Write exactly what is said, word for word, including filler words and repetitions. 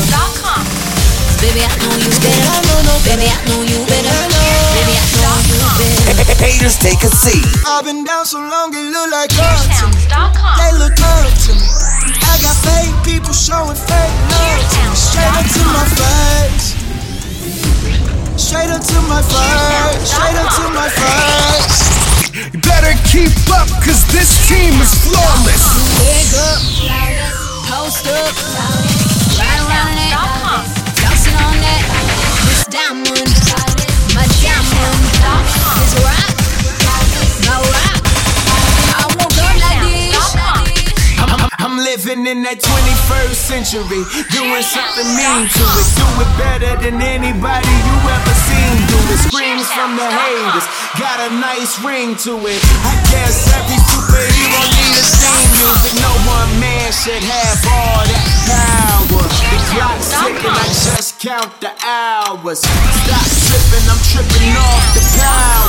dot com. Baby, I know you better. Baby, I know you better. Baby, I know you better. Haters take a seat. I've been down so long it look like Gear up to Sounds me. dot com. They look up to me. I got fake people showing fake love to me. Straight up to my face. Straight up to my face. Straight up to my face. You better keep up, cause this team is flawless. Wake up, post up, ride around it, flossing on that. This diamond, my diamond, this rock, my rock. I woke up like this. I'm, I'm living in that twenty-first century, doing something mean to it. Do it better than anybody you ever seen. Do it. Screams from the haters, got a nice ring to it. I guess every superhero need a theme music. No one man should have all that power. The clock's ticking, I just count the hours. Stop tripping, I'm tripping off the power.